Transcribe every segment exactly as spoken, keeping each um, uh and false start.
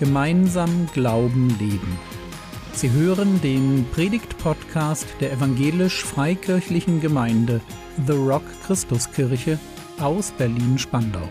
Gemeinsam Glauben leben. Sie hören den Predigt-Podcast der evangelisch-freikirchlichen Gemeinde The Rock Christuskirche aus Berlin-Spandau.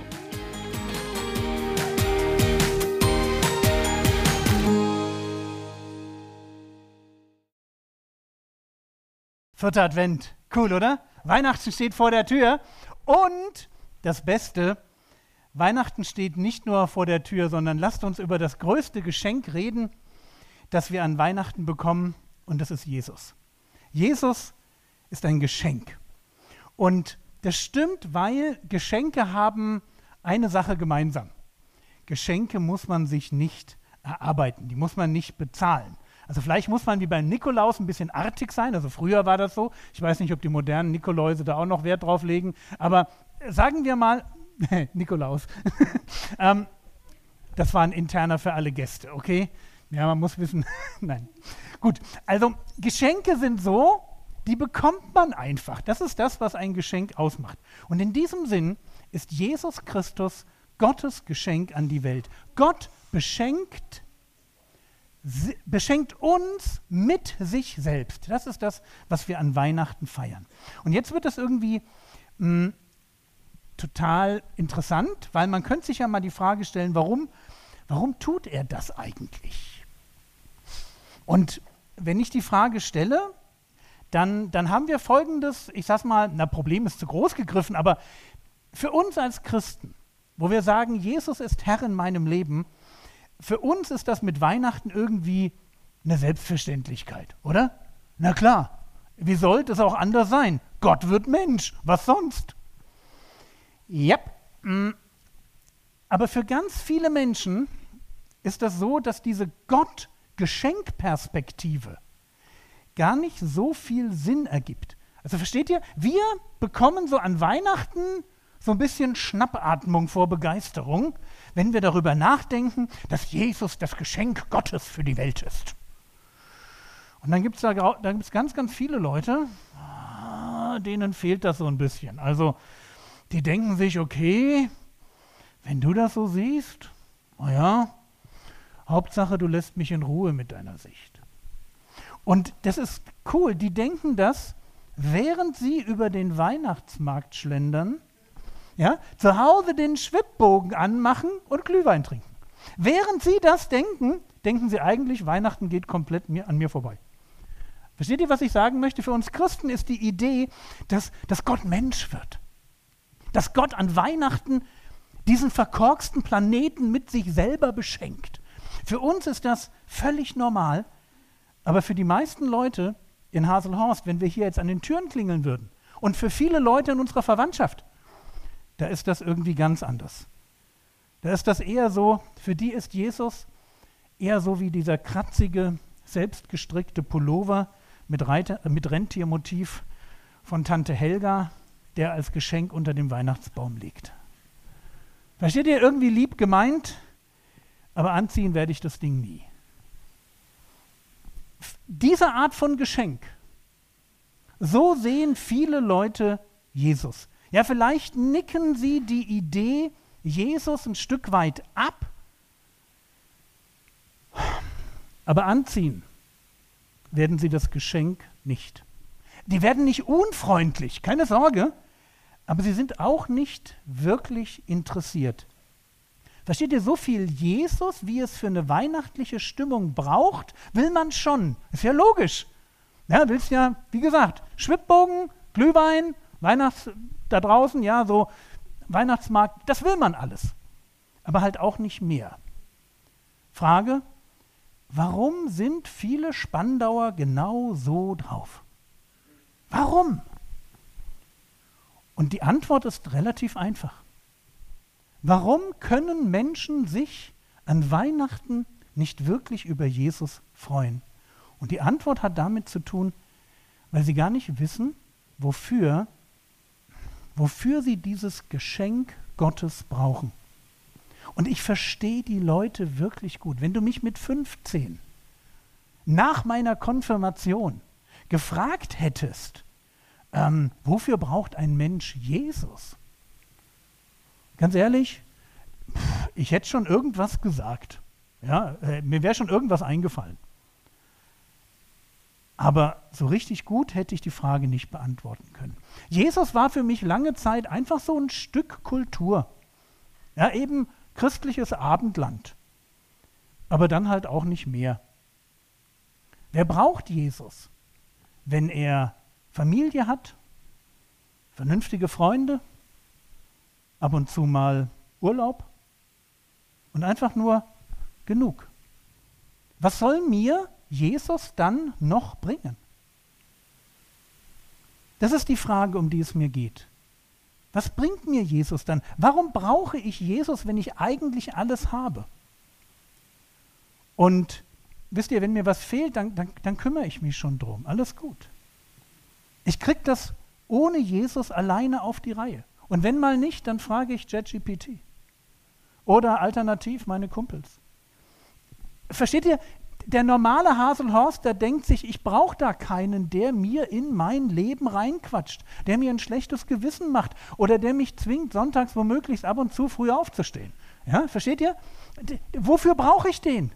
Vierter Advent. Cool, oder? Weihnachten steht vor der Tür. Und das Beste, Weihnachten steht nicht nur vor der Tür, sondern lasst uns über das größte Geschenk reden, das wir an Weihnachten bekommen, und das ist Jesus. Jesus ist ein Geschenk. Und das stimmt, weil Geschenke haben eine Sache gemeinsam. Geschenke muss man sich nicht erarbeiten, die muss man nicht bezahlen. Also vielleicht muss man wie beim Nikolaus ein bisschen artig sein, also früher war das so. Ich weiß nicht, ob die modernen Nikoläuse da auch noch Wert drauf legen, aber sagen wir mal, Nikolaus, ähm, das war ein interner für alle Gäste, okay? Ja, man muss wissen, nein. Gut, also Geschenke sind so, die bekommt man einfach. Das ist das, was ein Geschenk ausmacht. Und in diesem Sinn ist Jesus Christus Gottes Geschenk an die Welt. Gott beschenkt beschenkt uns mit sich selbst. Das ist das, was wir an Weihnachten feiern. Und jetzt wird es irgendwie mh, total interessant, weil man könnte sich ja mal die Frage stellen, warum, warum tut er das eigentlich? Und wenn ich die Frage stelle, dann, dann haben wir folgendes, ich sag's mal, na, Problem ist zu groß gegriffen, aber für uns als Christen, wo wir sagen, Jesus ist Herr in meinem Leben, für uns ist das mit Weihnachten irgendwie eine Selbstverständlichkeit, oder? Na klar, wie sollte es auch anders sein? Gott wird Mensch, was sonst? Ja, aber für ganz viele Menschen ist das so, dass diese Gott-Geschenk-Perspektive gar nicht so viel Sinn ergibt. Also versteht ihr, wir bekommen so an Weihnachten so ein bisschen Schnappatmung vor Begeisterung, wenn wir darüber nachdenken, dass Jesus das Geschenk Gottes für die Welt ist. Und dann gibt es da, da gibt's ganz, ganz viele Leute, ah, denen fehlt das so ein bisschen. Also die denken sich, okay, wenn du das so siehst, naja, Hauptsache du lässt mich in Ruhe mit deiner Sicht. Und das ist cool, die denken das, während sie über den Weihnachtsmarkt schlendern, ja, zu Hause den Schwibbogen anmachen und Glühwein trinken. Während sie das denken, denken sie eigentlich, Weihnachten geht komplett mir, an mir vorbei. Versteht ihr, was ich sagen möchte? Für uns Christen ist die Idee, dass, dass Gott Mensch wird. Dass Gott an Weihnachten diesen verkorksten Planeten mit sich selber beschenkt. Für uns ist das völlig normal, aber für die meisten Leute in Haselhorst, wenn wir hier jetzt an den Türen klingeln würden, und für viele Leute in unserer Verwandtschaft, da ist das irgendwie ganz anders. Da ist das eher so, für die ist Jesus eher so wie dieser kratzige, selbstgestrickte Pullover mit, Reiter, mit Rentiermotiv von Tante Helga, der als Geschenk unter dem Weihnachtsbaum liegt. Versteht ihr, irgendwie lieb gemeint, aber anziehen werde ich das Ding nie. F- diese Art von Geschenk, so sehen viele Leute Jesus. Ja, vielleicht nicken sie die Idee Jesus ein Stück weit ab, aber anziehen werden sie das Geschenk nicht. Die werden nicht unfreundlich, keine Sorge, aber sie sind auch nicht wirklich interessiert. Versteht ihr, so viel Jesus, wie es für eine weihnachtliche Stimmung braucht, will man schon. Ist ja logisch. Ja, willst ja, wie gesagt, Schwibbogen, Glühwein, Weihnachts da draußen, ja, so Weihnachtsmarkt, das will man alles. Aber halt auch nicht mehr. Frage, warum sind viele Spandauer genau so drauf? Warum? Und die Antwort ist relativ einfach. Warum können Menschen sich an Weihnachten nicht wirklich über Jesus freuen? Und die Antwort hat damit zu tun, weil sie gar nicht wissen, wofür wofür sie dieses Geschenk Gottes brauchen. Und ich verstehe die Leute wirklich gut. Wenn du mich mit fünfzehn nach meiner Konfirmation gefragt hättest, ähm, wofür braucht ein Mensch Jesus? Ganz ehrlich, pff, ich hätte schon irgendwas gesagt. Ja, äh, mir wäre schon irgendwas eingefallen. Aber so richtig gut hätte ich die Frage nicht beantworten können. Jesus war für mich lange Zeit einfach so ein Stück Kultur. Ja, eben christliches Abendland. Aber dann halt auch nicht mehr. Wer braucht Jesus, wenn er Familie hat, vernünftige Freunde, ab und zu mal Urlaub und einfach nur genug? Was soll mir Jesus dann noch bringen? Das ist die Frage, um die es mir geht. Was bringt mir Jesus dann? Warum brauche ich Jesus, wenn ich eigentlich alles habe? Und wisst ihr, wenn mir was fehlt, dann, dann, dann kümmere ich mich schon drum. Alles gut. Ich kriege das ohne Jesus alleine auf die Reihe. Und wenn mal nicht, dann frage ich ChatGPT. Oder alternativ meine Kumpels. Versteht ihr? Der normale Haselhorst, der denkt sich, ich brauche da keinen, der mir in mein Leben reinquatscht, der mir ein schlechtes Gewissen macht oder der mich zwingt, sonntags womöglich ab und zu früh aufzustehen. Ja, versteht ihr? D- wofür brauche ich den?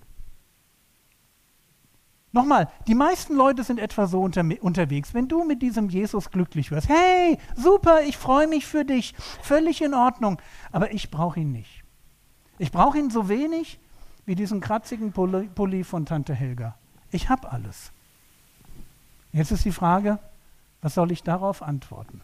Nochmal, die meisten Leute sind etwa so unter, unterwegs, wenn du mit diesem Jesus glücklich wirst. Hey, super, ich freue mich für dich, völlig in Ordnung, aber ich brauche ihn nicht. Ich brauche ihn so wenig wie diesen kratzigen Pulli, Pulli von Tante Helga. Ich habe alles. Jetzt ist die Frage, was soll ich darauf antworten?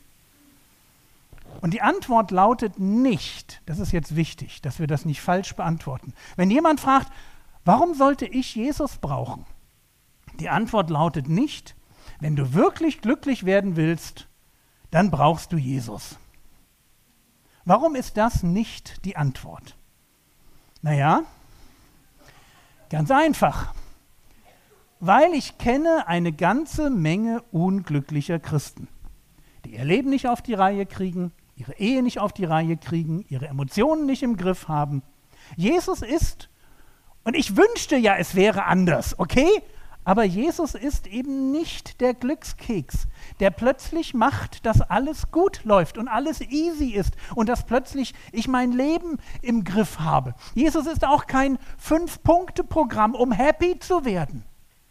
Und die Antwort lautet nicht, das ist jetzt wichtig, dass wir das nicht falsch beantworten. Wenn jemand fragt, warum sollte ich Jesus brauchen? Die Antwort lautet nicht, wenn du wirklich glücklich werden willst, dann brauchst du Jesus. Warum ist das nicht die Antwort? Naja, ganz einfach. Weil ich kenne eine ganze Menge unglücklicher Christen, die ihr Leben nicht auf die Reihe kriegen, ihre Ehe nicht auf die Reihe kriegen, ihre Emotionen nicht im Griff haben. Jesus ist, und ich wünschte ja, es wäre anders, okay? Aber Jesus ist eben nicht der Glückskeks, der plötzlich macht, dass alles gut läuft und alles easy ist und dass plötzlich ich mein Leben im Griff habe. Jesus ist auch kein Fünf-Punkte-Programm, um happy zu werden.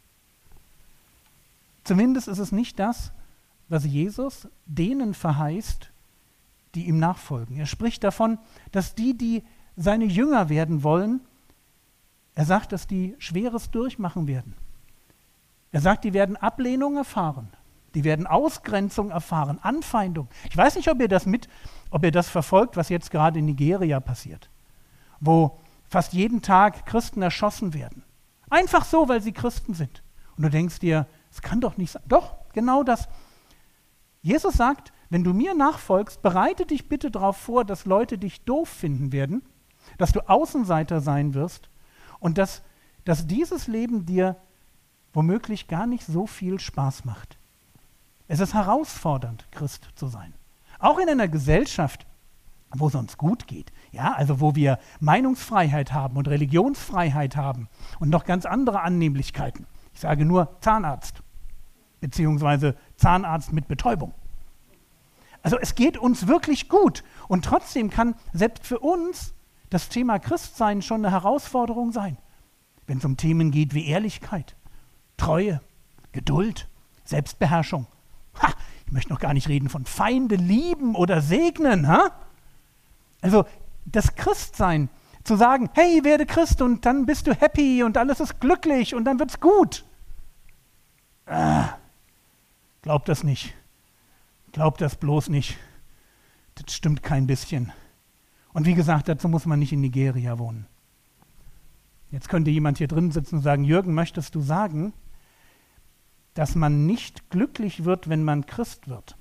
Zumindest ist es nicht das, was Jesus denen verheißt, die ihm nachfolgen. Er spricht davon, dass die, die seine Jünger werden wollen, er sagt, dass die Schweres durchmachen werden. Er sagt, die werden Ablehnung erfahren, die werden Ausgrenzung erfahren, Anfeindung. Ich weiß nicht, ob ihr das mit, ob ihr das verfolgt, was jetzt gerade in Nigeria passiert, wo fast jeden Tag Christen erschossen werden. Einfach so, weil sie Christen sind. Und du denkst dir, es kann doch nicht sein. Doch, genau das. Jesus sagt, wenn du mir nachfolgst, bereite dich bitte darauf vor, dass Leute dich doof finden werden, dass du Außenseiter sein wirst und dass, dass dieses Leben dir womöglich gar nicht so viel Spaß macht. Es ist herausfordernd, Christ zu sein. Auch in einer Gesellschaft, wo es uns gut geht, ja, also wo wir Meinungsfreiheit haben und Religionsfreiheit haben und noch ganz andere Annehmlichkeiten. Ich sage nur Zahnarzt, beziehungsweise Zahnarzt mit Betäubung. Also es geht uns wirklich gut und trotzdem kann selbst für uns das Thema Christsein schon eine Herausforderung sein, wenn es um Themen geht wie Ehrlichkeit, Treue, Geduld, Selbstbeherrschung. Ha, ich möchte noch gar nicht reden von Feinde lieben oder segnen. Ha? Also das Christsein, zu sagen, hey, werde Christ und dann bist du happy und alles ist glücklich und dann wird's gut. Ah, glaub das nicht. Glaub das bloß nicht. Das stimmt kein bisschen. Und wie gesagt, dazu muss man nicht in Nigeria wohnen. Jetzt könnte jemand hier drin sitzen und sagen, Jürgen, möchtest du sagen, dass man nicht glücklich wird, wenn man Christ wird?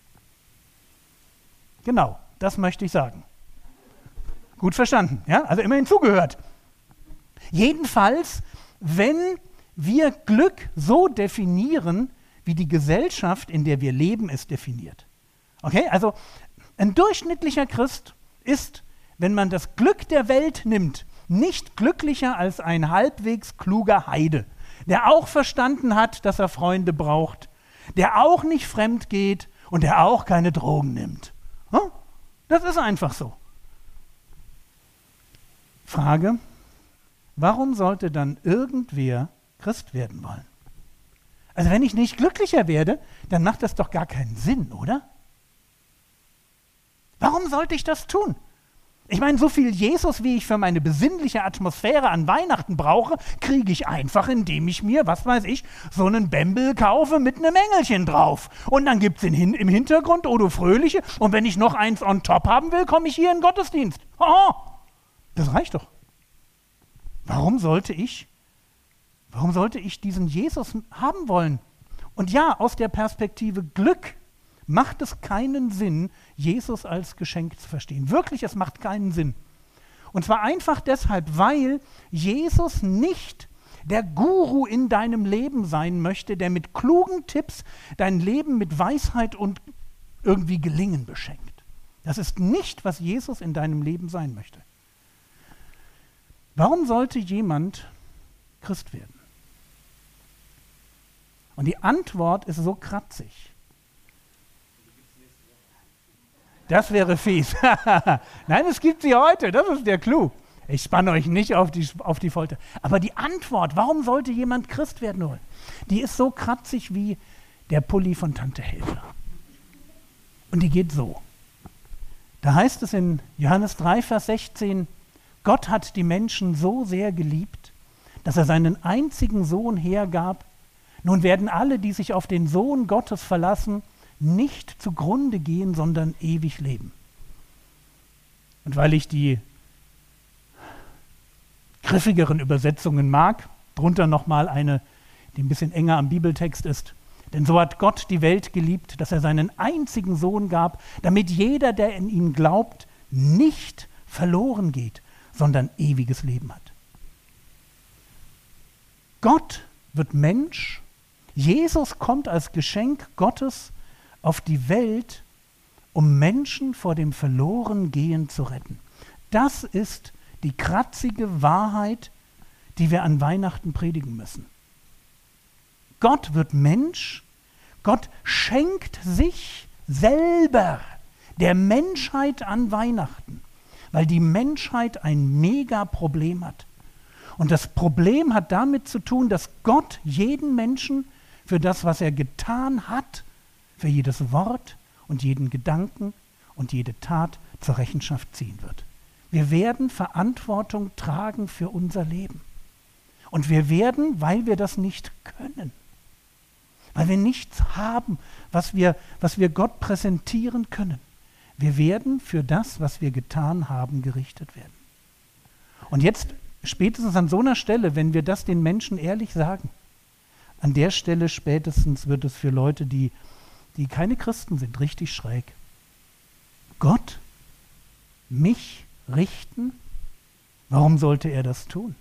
Genau, das möchte ich sagen. Gut verstanden, ja? Also immerhin zugehört. Jedenfalls, wenn wir Glück so definieren, wie die Gesellschaft, in der wir leben, es definiert. Okay, also ein durchschnittlicher Christ ist, wenn man das Glück der Welt nimmt, nicht glücklicher als ein halbwegs kluger Heide, der auch verstanden hat, dass er Freunde braucht, der auch nicht fremd geht und der auch keine Drogen nimmt. Das ist einfach so. Frage, warum sollte dann irgendwer Christ werden wollen? Also wenn ich nicht glücklicher werde, dann macht das doch gar keinen Sinn, oder? Warum sollte ich das tun? Ich meine, so viel Jesus, wie ich für meine besinnliche Atmosphäre an Weihnachten brauche, kriege ich einfach, indem ich mir, was weiß ich, so einen Bämbel kaufe mit einem Engelchen drauf. Und dann gibt es hin, im Hintergrund Odo Fröhliche. Und wenn ich noch eins on top haben will, komme ich hier in den Gottesdienst. Oh, das reicht doch. Warum sollte ich, warum sollte ich diesen Jesus haben wollen? Und ja, aus der Perspektive Glück macht es keinen Sinn, Jesus als Geschenk zu verstehen. Wirklich, es macht keinen Sinn. Und zwar einfach deshalb, weil Jesus nicht der Guru in deinem Leben sein möchte, der mit klugen Tipps dein Leben mit Weisheit und irgendwie Gelingen beschenkt. Das ist nicht, was Jesus in deinem Leben sein möchte. Warum sollte jemand Christ werden? Und die Antwort ist so kratzig. Das wäre fies. Nein, es gibt sie heute, das ist der Clou. Ich spanne euch nicht auf die, auf die Folter. Aber die Antwort, warum sollte jemand Christ werden wollen, die ist so kratzig wie der Pulli von Tante Helga. Und die geht so. Da heißt es in Johannes drei, Vers sechzehn, Gott hat die Menschen so sehr geliebt, dass er seinen einzigen Sohn hergab. Nun werden alle, die sich auf den Sohn Gottes verlassen, nicht zugrunde gehen, sondern ewig leben. Und weil ich die griffigeren Übersetzungen mag, drunter nochmal eine, die ein bisschen enger am Bibeltext ist. Denn so hat Gott die Welt geliebt, dass er seinen einzigen Sohn gab, damit jeder, der in ihn glaubt, nicht verloren geht, sondern ewiges Leben hat. Gott wird Mensch, Jesus kommt als Geschenk Gottes auf die Welt, um Menschen vor dem Verlorengehen zu retten. Das ist die kratzige Wahrheit, die wir an Weihnachten predigen müssen. Gott wird Mensch, Gott schenkt sich selber der Menschheit an Weihnachten, weil die Menschheit ein Mega-Problem hat. Und das Problem hat damit zu tun, dass Gott jeden Menschen für das, was er getan hat, für jedes Wort und jeden Gedanken und jede Tat zur Rechenschaft ziehen wird. Wir werden Verantwortung tragen für unser Leben. Und wir werden, weil wir das nicht können, weil wir nichts haben, was wir, was wir Gott präsentieren können, wir werden für das, was wir getan haben, gerichtet werden. Und jetzt, spätestens an so einer Stelle, wenn wir das den Menschen ehrlich sagen, an der Stelle spätestens wird es für Leute, die die keine Christen sind, richtig schräg. Gott, mich richten? Warum sollte er das tun?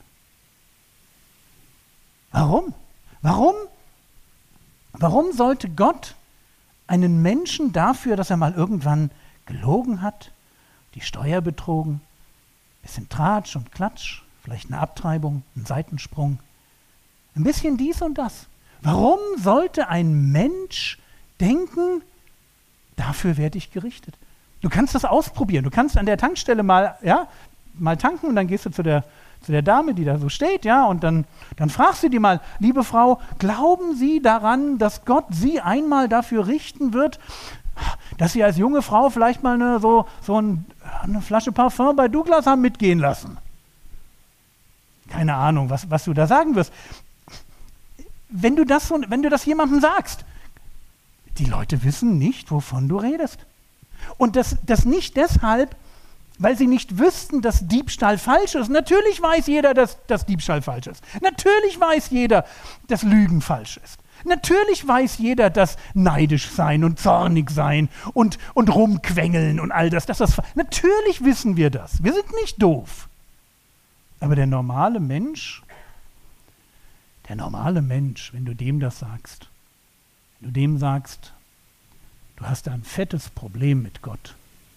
Warum? Warum? Warum sollte Gott einen Menschen dafür, dass er mal irgendwann gelogen hat, die Steuer betrogen, ein bisschen Tratsch und Klatsch, vielleicht eine Abtreibung, einen Seitensprung, ein bisschen dies und das. Warum sollte ein Mensch denken, dafür werde ich gerichtet? Du kannst das ausprobieren. Du kannst an der Tankstelle mal, ja, mal tanken und dann gehst du zu der, zu der Dame, die da so steht, ja, und dann, dann fragst du die mal, liebe Frau, glauben Sie daran, dass Gott Sie einmal dafür richten wird, dass Sie als junge Frau vielleicht mal eine, so, so ein, eine Flasche Parfum bei Douglas haben mitgehen lassen? Keine Ahnung, was, was du da sagen wirst. Wenn du das, so, wenn du das jemandem sagst, die Leute wissen nicht, wovon du redest. Und das, das nicht deshalb, weil sie nicht wüssten, dass Diebstahl falsch ist. Natürlich weiß jeder, dass, dass Diebstahl falsch ist. Natürlich weiß jeder, dass Lügen falsch ist. Natürlich weiß jeder, dass neidisch sein und zornig sein und, und rumquengeln und all das, dass das. Natürlich wissen wir das. Wir sind nicht doof. Aber der normale Mensch, der normale Mensch, wenn du dem das sagst, wenn du dem sagst, du hast ein fettes Problem mit Gott.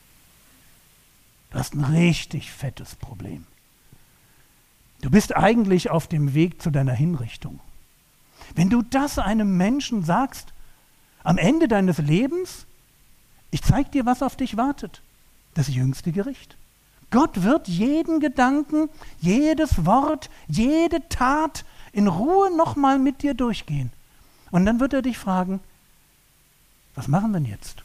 Du hast ein richtig fettes Problem. Du bist eigentlich auf dem Weg zu deiner Hinrichtung. Wenn du das einem Menschen sagst, am Ende deines Lebens, ich zeig dir, was auf dich wartet. Das jüngste Gericht. Gott wird jeden Gedanken, jedes Wort, jede Tat in Ruhe nochmal mit dir durchgehen. Und dann wird er dich fragen, was machen wir denn jetzt?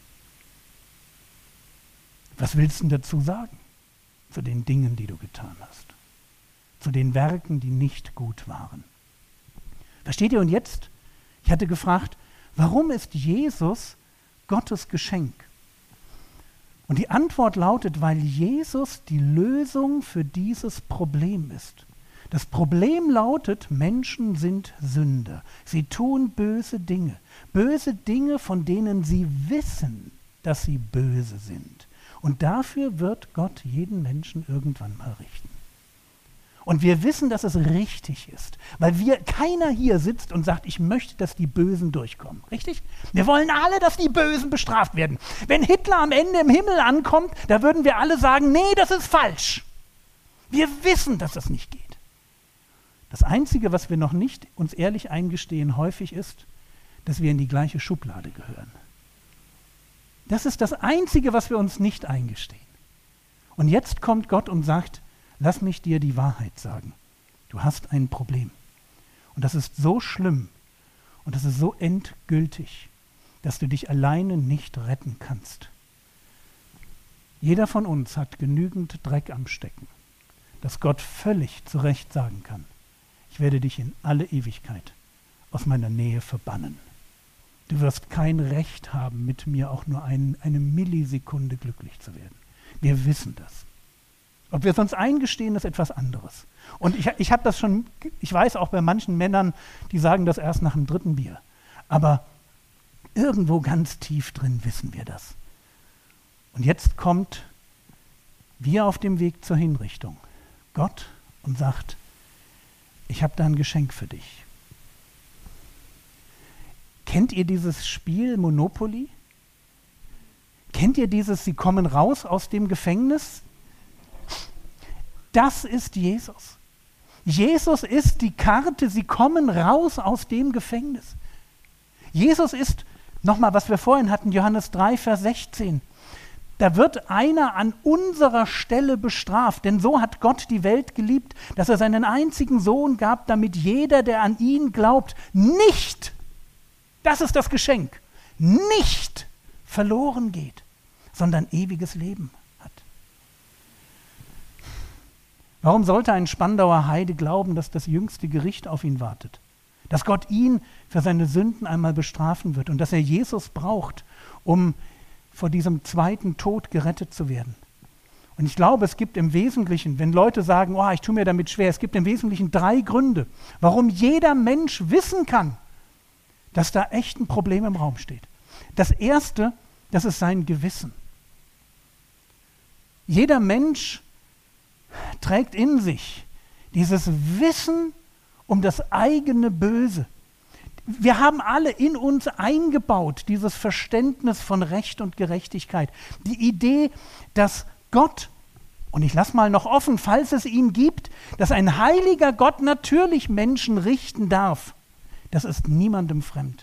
Was willst du denn dazu sagen? Zu den Dingen, die du getan hast. Zu den Werken, die nicht gut waren. Versteht ihr? Und jetzt, ich hatte gefragt, warum ist Jesus Gottes Geschenk? Und die Antwort lautet, weil Jesus die Lösung für dieses Problem ist. Das Problem lautet, Menschen sind Sünder. Sie tun böse Dinge. Böse Dinge, von denen sie wissen, dass sie böse sind. Und dafür wird Gott jeden Menschen irgendwann mal richten. Und wir wissen, dass es richtig ist, weil wir, keiner hier sitzt und sagt, ich möchte, dass die Bösen durchkommen. Richtig? Wir wollen alle, dass die Bösen bestraft werden. Wenn Hitler am Ende im Himmel ankommt, da würden wir alle sagen, nee, das ist falsch. Wir wissen, dass das nicht geht. Das Einzige, was wir noch nicht uns ehrlich eingestehen, häufig ist, dass wir in die gleiche Schublade gehören. Das ist das Einzige, was wir uns nicht eingestehen. Und jetzt kommt Gott und sagt, lass mich dir die Wahrheit sagen. Du hast ein Problem. Und das ist so schlimm und das ist so endgültig, dass du dich alleine nicht retten kannst. Jeder von uns hat genügend Dreck am Stecken, dass Gott völlig zu Recht sagen kann, ich werde dich in alle Ewigkeit aus meiner Nähe verbannen. Du wirst kein Recht haben, mit mir auch nur ein, eine Millisekunde glücklich zu werden. Wir wissen das. Ob wir es uns eingestehen, ist etwas anderes. Und ich, ich habe das schon, ich weiß auch bei manchen Männern, die sagen das erst nach dem dritten Bier. Aber irgendwo ganz tief drin wissen wir das. Und jetzt kommt wir auf dem Weg zur Hinrichtung Gott und sagt, ich habe da ein Geschenk für dich. Kennt ihr dieses Spiel Monopoly? Kennt ihr dieses, sie kommen raus aus dem Gefängnis? Das ist Jesus. Jesus ist die Karte, sie kommen raus aus dem Gefängnis. Jesus ist, nochmal, was wir vorhin hatten, Johannes drei, Vers sechzehn. Da wird einer an unserer Stelle bestraft, denn so hat Gott die Welt geliebt, dass er seinen einzigen Sohn gab, damit jeder, der an ihn glaubt, nicht, das ist das Geschenk, nicht verloren geht, sondern ewiges Leben hat. Warum sollte ein Spandauer Heide glauben, dass das jüngste Gericht auf ihn wartet? Dass Gott ihn für seine Sünden einmal bestrafen wird und dass er Jesus braucht, um vor diesem zweiten Tod gerettet zu werden. Und ich glaube, es gibt im Wesentlichen, wenn Leute sagen, oh, ich tue mir damit schwer, es gibt im Wesentlichen drei Gründe, warum jeder Mensch wissen kann, dass da echt ein Problem im Raum steht. Das erste, das ist sein Gewissen. Jeder Mensch trägt in sich dieses Wissen um das eigene Böse. Wir haben alle in uns eingebaut dieses Verständnis von Recht und Gerechtigkeit. Die Idee, dass Gott, und ich lasse mal noch offen, falls es ihn gibt, dass ein heiliger Gott natürlich Menschen richten darf. Das ist niemandem fremd.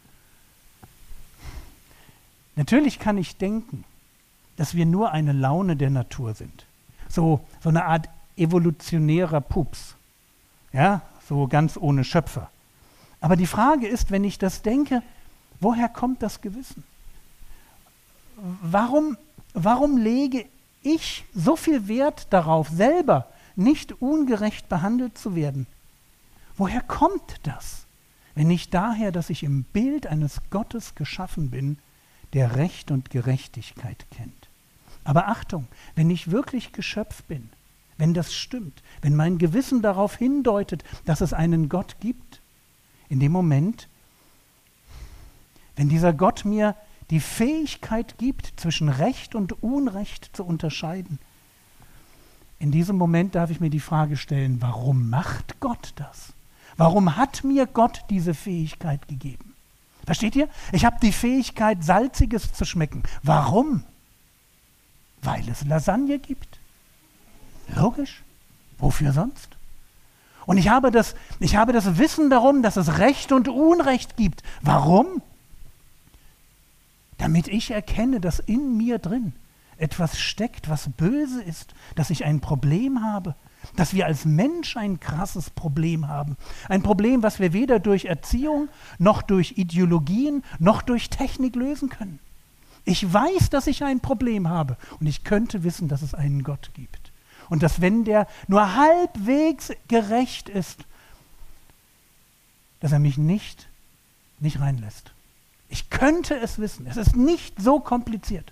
Natürlich kann ich denken, dass wir nur eine Laune der Natur sind. So, so eine Art evolutionärer Pups. Ja, so ganz ohne Schöpfer. Aber die Frage ist, wenn ich das denke, woher kommt das Gewissen? Warum, warum lege ich so viel Wert darauf, selber nicht ungerecht behandelt zu werden? Woher kommt das? Wenn nicht daher, dass ich im Bild eines Gottes geschaffen bin, der Recht und Gerechtigkeit kennt. Aber Achtung, wenn ich wirklich Geschöpf bin, wenn das stimmt, wenn mein Gewissen darauf hindeutet, dass es einen Gott gibt, in dem Moment, wenn dieser Gott mir die Fähigkeit gibt, zwischen Recht und Unrecht zu unterscheiden, in diesem Moment darf ich mir die Frage stellen, warum macht Gott das? Warum hat mir Gott diese Fähigkeit gegeben? Versteht ihr? Ich habe die Fähigkeit, Salziges zu schmecken. Warum? Weil es Lasagne gibt. Logisch. Wofür sonst? Und ich habe das, ich habe das Wissen darum, dass es Recht und Unrecht gibt. Warum? Damit ich erkenne, dass in mir drin etwas steckt, was böse ist, dass ich ein Problem habe, dass wir als Mensch ein krasses Problem haben. Ein Problem, was wir weder durch Erziehung, noch durch Ideologien, noch durch Technik lösen können. Ich weiß, dass ich ein Problem habe und ich könnte wissen, dass es einen Gott gibt. Und dass, wenn der nur halbwegs gerecht ist, dass er mich nicht, nicht reinlässt. Ich könnte es wissen. Es ist nicht so kompliziert.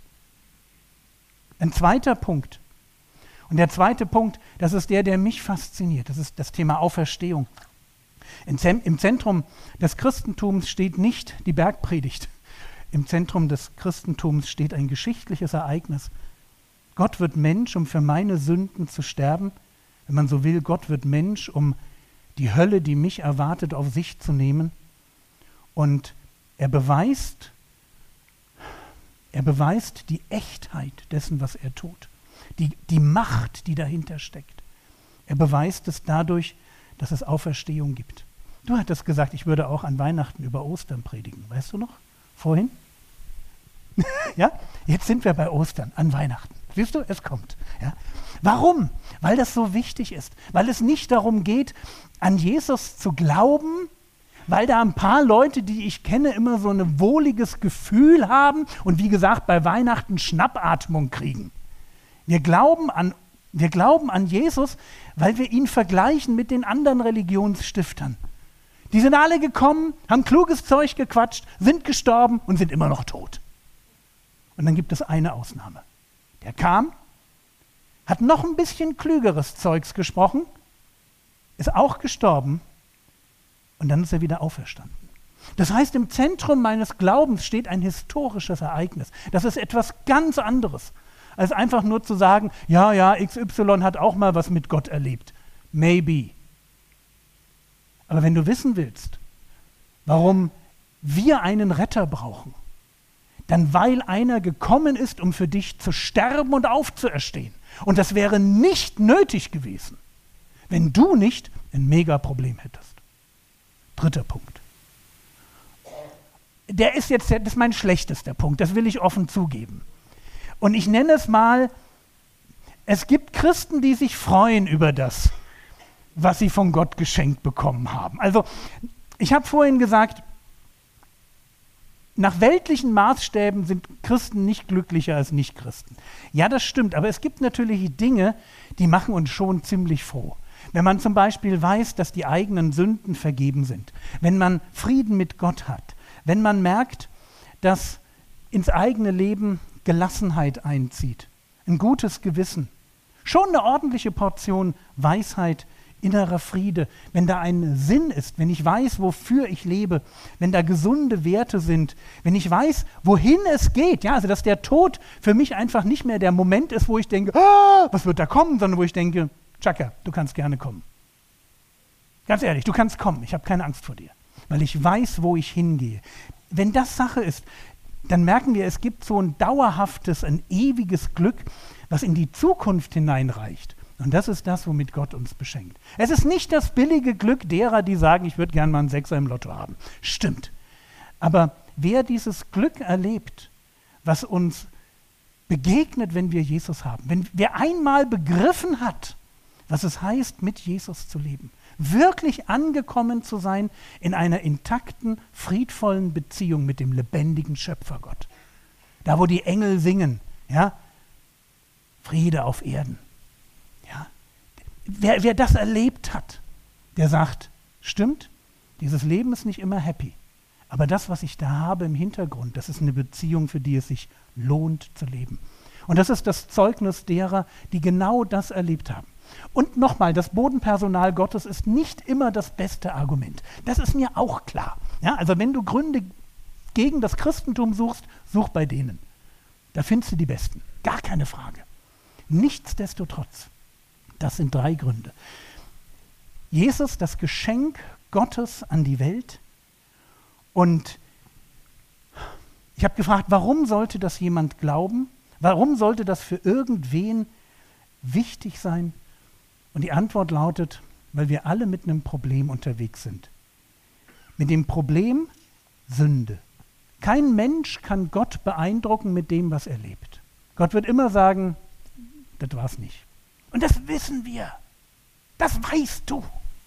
Ein zweiter Punkt. Und der zweite Punkt, das ist der, der mich fasziniert. Das ist das Thema Auferstehung. Im Zentrum des Christentums steht nicht die Bergpredigt. Im Zentrum des Christentums steht ein geschichtliches Ereignis. Gott wird Mensch, um für meine Sünden zu sterben. Wenn man so will, Gott wird Mensch, um die Hölle, die mich erwartet, auf sich zu nehmen. Und er beweist, er beweist die Echtheit dessen, was er tut. Die, die Macht, die dahinter steckt. Er beweist es dadurch, dass es Auferstehung gibt. Du hattest gesagt, ich würde auch an Weihnachten über Ostern predigen. Weißt du noch? Vorhin? Ja? Jetzt sind wir bei Ostern, an Weihnachten. Siehst du, es kommt. Ja? Warum? Weil das so wichtig ist. Weil es nicht darum geht, an Jesus zu glauben, weil da ein paar Leute, die ich kenne, immer so ein wohliges Gefühl haben und wie gesagt, bei Weihnachten Schnappatmung kriegen. Wir glauben an, wir glauben an Jesus, weil wir ihn vergleichen mit den anderen Religionsstiftern. Die sind alle gekommen, haben kluges Zeug gequatscht, sind gestorben und sind immer noch tot. Und dann gibt es eine Ausnahme. Der kam, hat noch ein bisschen klügeres Zeugs gesprochen, ist auch gestorben und dann ist er wieder auferstanden. Das heißt, im Zentrum meines Glaubens steht ein historisches Ereignis. Das ist etwas ganz anderes, als einfach nur zu sagen, ja, ja, X Y hat auch mal was mit Gott erlebt. Maybe. Aber wenn du wissen willst, warum wir einen Retter brauchen, dann weil einer gekommen ist, um für dich zu sterben und aufzuerstehen. Und das wäre nicht nötig gewesen, wenn du nicht ein Mega-Problem hättest. Dritter Punkt. Der ist jetzt, das ist mein schlechtester Punkt, das will ich offen zugeben. Und ich nenne es mal, es gibt Christen, die sich freuen über das, was sie von Gott geschenkt bekommen haben. Also, ich habe vorhin gesagt, nach weltlichen Maßstäben sind Christen nicht glücklicher als Nichtchristen. Ja, das stimmt, aber es gibt natürlich Dinge, die machen uns schon ziemlich froh. Wenn man zum Beispiel weiß, dass die eigenen Sünden vergeben sind, wenn man Frieden mit Gott hat, wenn man merkt, dass ins eigene Leben Gelassenheit einzieht, ein gutes Gewissen, schon eine ordentliche Portion Weisheit, innerer Friede, wenn da ein Sinn ist, wenn ich weiß, wofür ich lebe, wenn da gesunde Werte sind, wenn ich weiß, wohin es geht, ja, also dass der Tod für mich einfach nicht mehr der Moment ist, wo ich denke, oh, was wird da kommen, sondern wo ich denke, Chaka, du kannst gerne kommen. Ganz ehrlich, du kannst kommen, ich habe keine Angst vor dir, weil ich weiß, wo ich hingehe. Wenn das Sache ist, dann merken wir, es gibt so ein dauerhaftes, ein ewiges Glück, was in die Zukunft hineinreicht. Und das ist das, womit Gott uns beschenkt. Es ist nicht das billige Glück derer, die sagen, ich würde gerne mal einen Sechser im Lotto haben. Stimmt. Aber wer dieses Glück erlebt, was uns begegnet, wenn wir Jesus haben, wenn wer einmal begriffen hat, was es heißt, mit Jesus zu leben, wirklich angekommen zu sein in einer intakten, friedvollen Beziehung mit dem lebendigen Schöpfergott. Da, wo die Engel singen, ja, Friede auf Erden. Ja. Wer, wer das erlebt hat, der sagt, stimmt, dieses Leben ist nicht immer happy, aber das, was ich da habe im Hintergrund, das ist eine Beziehung, für die es sich lohnt zu leben. Und das ist das Zeugnis derer, die genau das erlebt haben. Und nochmal, das Bodenpersonal Gottes ist nicht immer das beste Argument. Das ist mir auch klar. Ja, also wenn du Gründe gegen das Christentum suchst, such bei denen. Da findest du die Besten. Gar keine Frage. Nichtsdestotrotz, das sind drei Gründe. Jesus, das Geschenk Gottes an die Welt. Und ich habe gefragt, warum sollte das jemand glauben? Warum sollte das für irgendwen wichtig sein? Und die Antwort lautet, weil wir alle mit einem Problem unterwegs sind. Mit dem Problem Sünde. Kein Mensch kann Gott beeindrucken mit dem, was er lebt. Gott wird immer sagen, das war's nicht. Und das wissen wir. Das weißt du.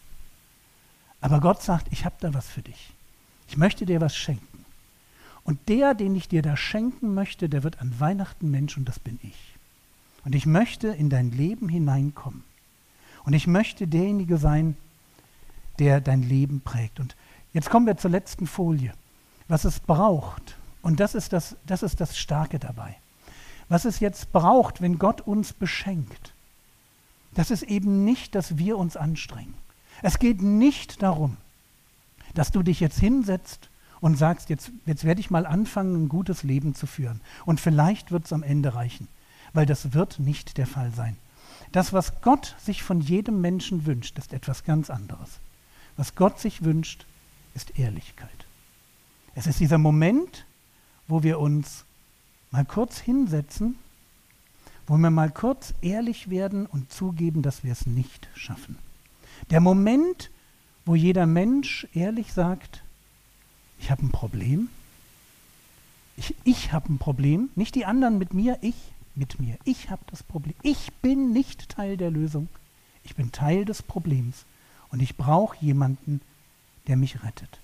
Aber Gott sagt, ich habe da was für dich. Ich möchte dir was schenken. Und der, den ich dir da schenken möchte, der wird an Weihnachten Mensch und das bin ich. Und ich möchte in dein Leben hineinkommen. Und ich möchte derjenige sein, der dein Leben prägt. Und jetzt kommen wir zur letzten Folie. Was es braucht, und das ist das, das ist das Starke dabei. Was es jetzt braucht, wenn Gott uns beschenkt, das ist eben nicht, dass wir uns anstrengen. Es geht nicht darum, dass du dich jetzt hinsetzt und sagst, jetzt, jetzt werde ich mal anfangen, ein gutes Leben zu führen. Und vielleicht wird es am Ende reichen, weil das wird nicht der Fall sein. Das, was Gott sich von jedem Menschen wünscht, ist etwas ganz anderes. Was Gott sich wünscht, ist Ehrlichkeit. Es ist dieser Moment, wo wir uns mal kurz hinsetzen, wo wir mal kurz ehrlich werden und zugeben, dass wir es nicht schaffen. Der Moment, wo jeder Mensch ehrlich sagt, ich habe ein Problem. Ich, ich habe ein Problem. Nicht die anderen mit mir, ich mit mir. Ich habe das Problem. Ich bin nicht Teil der Lösung. Ich bin Teil des Problems. Und ich brauche jemanden, der mich rettet.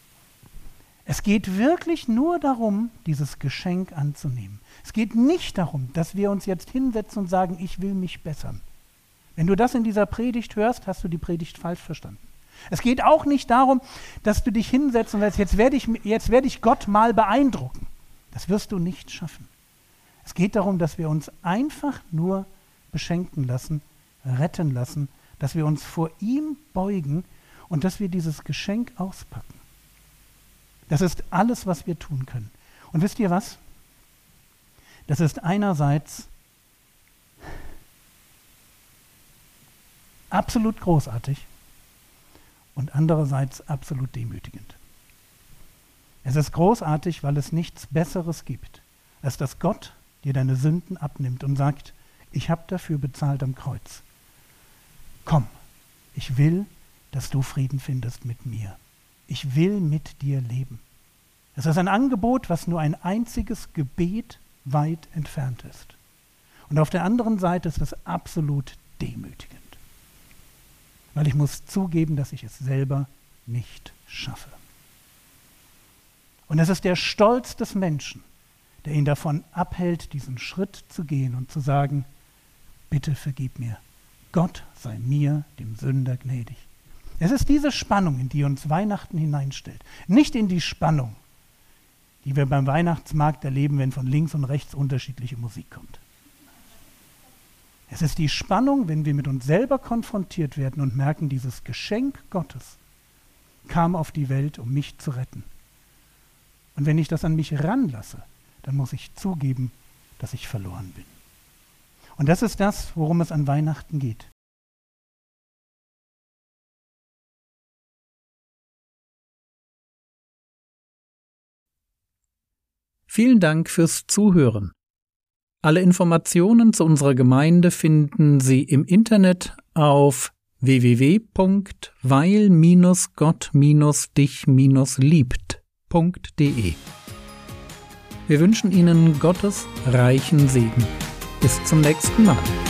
Es geht wirklich nur darum, dieses Geschenk anzunehmen. Es geht nicht darum, dass wir uns jetzt hinsetzen und sagen, ich will mich bessern. Wenn du das in dieser Predigt hörst, hast du die Predigt falsch verstanden. Es geht auch nicht darum, dass du dich hinsetzt und sagst, jetzt werde ich, jetzt werde ich Gott mal beeindrucken. Das wirst du nicht schaffen. Es geht darum, dass wir uns einfach nur beschenken lassen, retten lassen, dass wir uns vor ihm beugen und dass wir dieses Geschenk auspacken. Das ist alles, was wir tun können. Und wisst ihr was? Das ist einerseits absolut großartig und andererseits absolut demütigend. Es ist großartig, weil es nichts Besseres gibt, als dass Gott dir deine Sünden abnimmt und sagt, ich habe dafür bezahlt am Kreuz. Komm, ich will, dass du Frieden findest mit mir. Ich will mit dir leben. Es ist ein Angebot, was nur ein einziges Gebet weit entfernt ist. Und auf der anderen Seite ist es absolut demütigend. Weil ich muss zugeben, dass ich es selber nicht schaffe. Und es ist der Stolz des Menschen, der ihn davon abhält, diesen Schritt zu gehen und zu sagen, bitte vergib mir. Gott sei mir, dem Sünder, gnädig. Es ist diese Spannung, in die uns Weihnachten hineinstellt. Nicht in die Spannung, die wir beim Weihnachtsmarkt erleben, wenn von links und rechts unterschiedliche Musik kommt. Es ist die Spannung, wenn wir mit uns selber konfrontiert werden und merken, dieses Geschenk Gottes kam auf die Welt, um mich zu retten. Und wenn ich das an mich ranlasse, dann muss ich zugeben, dass ich verloren bin. Und das ist das, worum es an Weihnachten geht. Vielen Dank fürs Zuhören. Alle Informationen zu unserer Gemeinde finden Sie im Internet auf w w w punkt weil Gott dich liebt punkt d e. Wir wünschen Ihnen Gottes reichen Segen. Bis zum nächsten Mal.